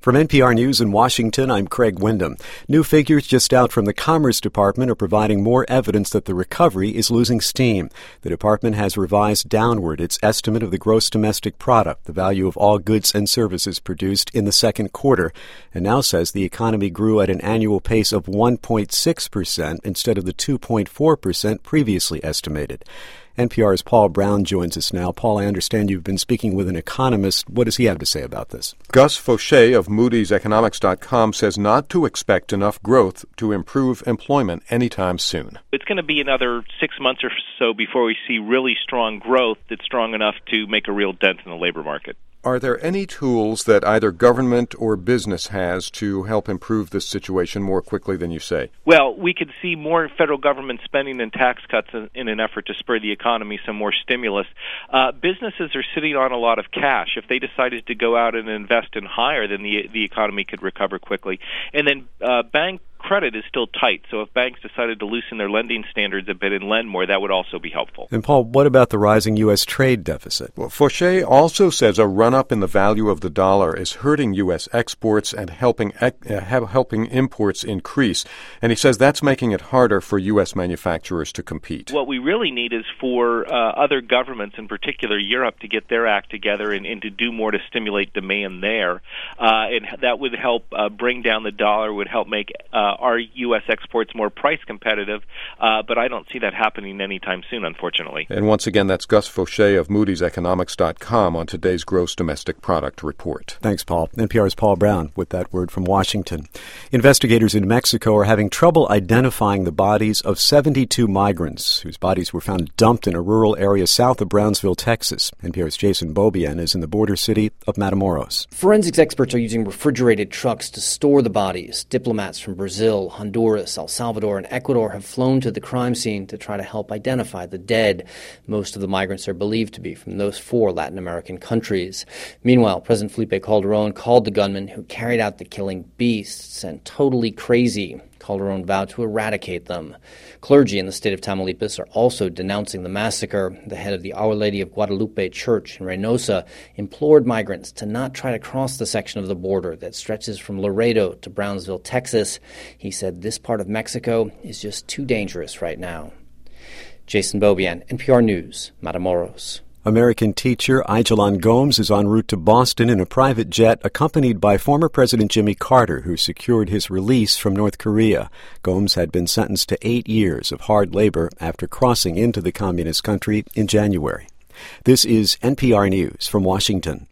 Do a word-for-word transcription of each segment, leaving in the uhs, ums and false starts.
From N P R News in Washington, I'm Craig Windham. New figures just out from the Commerce Department are providing more evidence that the recovery is losing steam. The department has revised downward its estimate of the gross domestic product, the value of all goods and services produced in the second quarter, and now says the economy grew at an annual pace of one point six percent instead of the two point four percent previously estimated. N P R's Paul Brown joins us now. Paul, I understand you've been speaking with an economist. What does he have to say about this? Gus Faucher of Moody's Economics dot com says not to expect enough growth to improve employment anytime soon. It's going to be another six months or so before we see really strong growth that's strong enough to make a real dent in the labor market. Are there any tools that either government or business has to help improve this situation more quickly than you say? Well, we could see more federal government spending and tax cuts in, in an effort to spur the economy, some more stimulus. Uh, businesses are sitting on a lot of cash. If they decided to go out and invest and hire, then the the economy could recover quickly. And then uh, bank credit is still tight, so if banks decided to loosen their lending standards a bit and lend more, that would also be helpful. And Paul, what about the rising U S trade deficit? Well, Faucher also says a run-up in the value of the dollar is hurting U S exports and helping uh, helping imports increase. And he says that's making it harder for U S manufacturers to compete. What we really need is for uh, other governments, in particular Europe, to get their act together and, and to do more to stimulate demand there. Uh, and that would help uh, bring down the dollar, would help make uh, our U S exports more price competitive, uh, but I don't see that happening anytime soon, unfortunately. And once again, that's Gus Faucher of Moody's Economics dot com on today's Gross Domestic Product Report. Thanks, Paul. N P R's Paul Brown with that word from Washington. Investigators in Mexico are having trouble identifying the bodies of seventy-two migrants whose bodies were found dumped in a rural area south of Brownsville, Texas. N P R's Jason Beaubien is in the border city of Matamoros. Forensics experts are using refrigerated trucks to store the bodies. Diplomats from Brazil, Honduras, El Salvador, and Ecuador have flown to the crime scene to try to help identify the dead. Most of the migrants are believed to be from those four Latin American countries. Meanwhile, President Felipe Calderón called the gunmen who carried out the killing beasts and totally crazy. Calderón vowed to eradicate them. Clergy in the state of Tamaulipas are also denouncing the massacre. The head of the Our Lady of Guadalupe Church in Reynosa implored migrants to not try to cross the section of the border that stretches from Laredo to Brownsville, Texas. He said this part of Mexico is just too dangerous right now. Jason Beaubien, N P R News, Matamoros. American teacher Aijalon Gomes is en route to Boston in a private jet accompanied by former President Jimmy Carter, who secured his release from North Korea. Gomes had been sentenced to eight years of hard labor after crossing into the communist country in January. This is N P R News from Washington.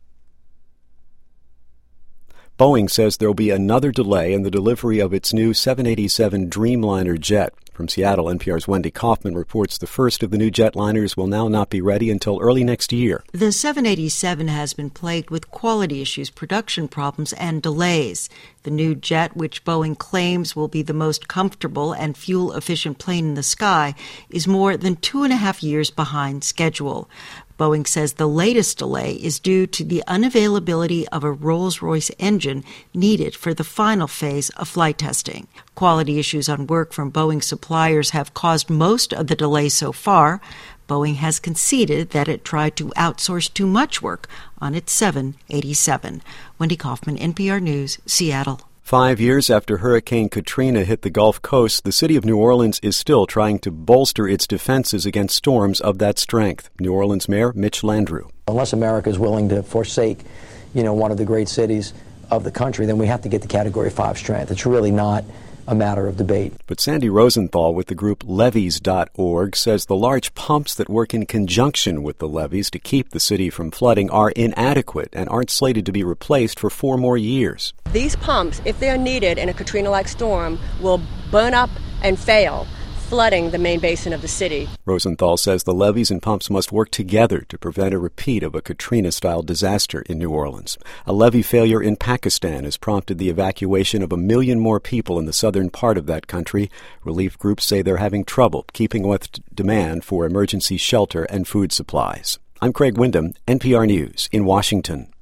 Boeing says there will be another delay in the delivery of its new seven eighty-seven Dreamliner jet. From Seattle, N P R's Wendy Kaufman reports the first of the new jetliners will now not be ready until early next year. The seven eighty-seven has been plagued with quality issues, production problems, and delays. The new jet, which Boeing claims will be the most comfortable and fuel-efficient plane in the sky, is more than two and a half years behind schedule. Boeing says the latest delay is due to the unavailability of a Rolls-Royce engine needed for the final phase of flight testing. Quality issues on work from Boeing suppliers have caused most of the delay so far. Boeing has conceded that it tried to outsource too much work on its seven eighty-seven. Wendy Kaufman, N P R News, Seattle. Five years after Hurricane Katrina hit the Gulf Coast, the city of New Orleans is still trying to bolster its defenses against storms of that strength. New Orleans Mayor Mitch Landrieu. Unless America is willing to forsake, you know, one of the great cities of the country, then we have to get to Category five strength. It's really not a matter of debate. But Sandy Rosenthal with the group levees dot org says the large pumps that work in conjunction with the levees to keep the city from flooding are inadequate and aren't slated to be replaced for four more years. These pumps, if they're needed in a Katrina-like storm, will burn up and fail, flooding the main basin of the city. Rosenthal says the levees and pumps must work together to prevent a repeat of a Katrina-style disaster in New Orleans. A levee failure in Pakistan has prompted the evacuation of a million more people in the southern part of that country. Relief groups say they're having trouble keeping with demand for emergency shelter and food supplies. I'm Craig Windham, N P R News in Washington.